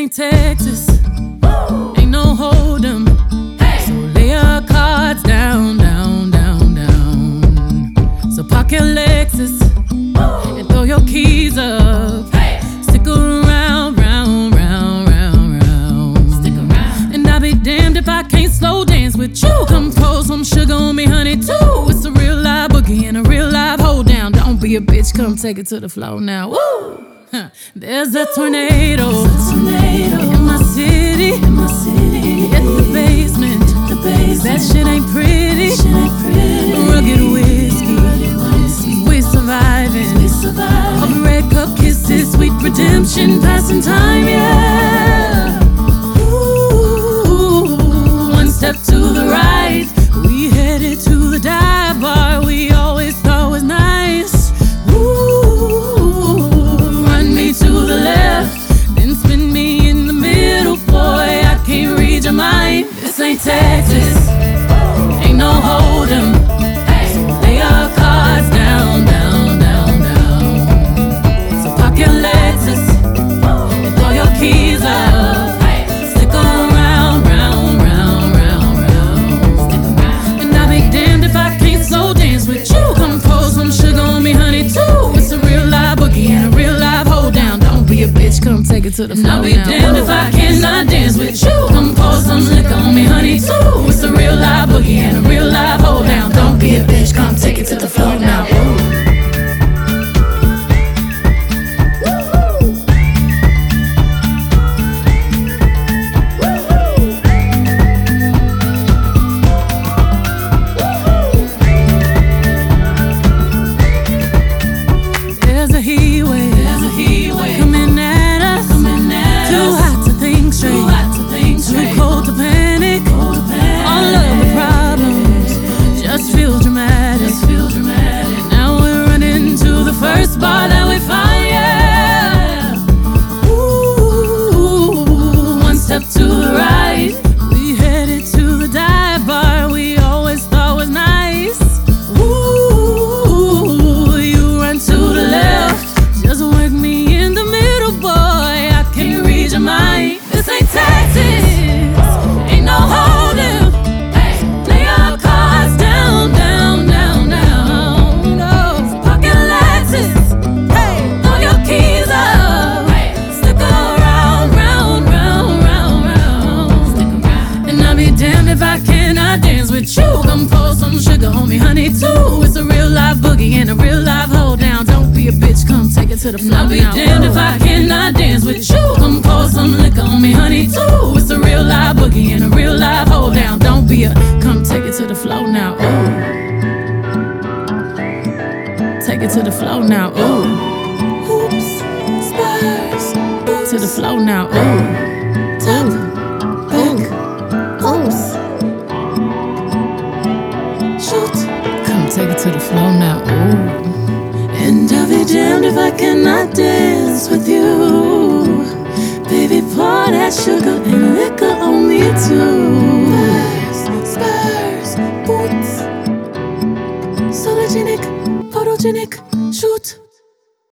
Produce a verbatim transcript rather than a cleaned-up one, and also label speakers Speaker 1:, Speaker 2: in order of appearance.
Speaker 1: ain't Texas, ain't no hold'em. So lay your cards down, down, down, down. So park your Lexus and throw your keys up. Stick around, round, round, round, round. Stick around. And I'll be damned if I can't slow dance with you. Come pour some sugar on me, honey, too. It's a real live boogie and a real live hold down. Don't be a bitch, come take it to the floor now. Woo! Huh. There's a tornado, There's a tornado in my city, in my city. Hit the basement, the basement. That shit ain't pretty, shit ain't pretty. Rugged whiskey, rugged whiskey. We surviving, we surviving. All the red cup kisses, sweet redemption, passing time, yeah. Ooh, one step to the right, we headed to the dive bar we always thought was nice. To the left, then spin me in the middle, boy, I can't read your mind. This ain't Texas, ain't no hold'em. So lay your cards down, down, down, down. So park your Lexus and throw your keys up. Stick around, round, round, round, round. And I'll be damned if I can't slow dance with you. Come pour some sugar on me, honey, too. It's a real live boogie and a real live hold down. Don't be a bitch, come take it to the floor. I'll be now. Damned if I cannot dance with you. Come pour some liquor on me, honey, too. It's a real live boogie and a real live hold down. Don't be a bitch, come take it to the floor now. There's a heat wave. There's a heat wave coming at us. Coming at Too us. hot to think straight. Too hot to think straight. Too cold to panic. Cold to panic. All of the problems just feel dramatic. Just feel dramatic. Now we're running to the first bar that we find. Yeah. Ooh, one step to the right, we headed to the dive bar we always thought was nice. Ooh, you run to the left. Just work me in the middle, boy, I can't read your mind. This ain't Texas, ain't no hold'em. Lay your cards down, down, down, down. No, park your Lexus, throw your keys up. Stick around, round, round, round, round. And I'll be damned if I cannot dance with you. Come pour some sugar on me, honey, too. It's a real live boogie and a real live hold down. Don't be a bitch, come take it to the floor. I'll be damned if I cannot dance with you. Come pour some liquor on me, honey, too. It's a real live boogie and a real live hold down. Don't be a, come take it to the floor now. Ooh, take it to the floor now. Ooh, hoops, spurs, boots. To the floor now. Ooh, top, back, pose, shoot. Come take it to the floor now. Ooh. And I'll be damned if I cannot dance.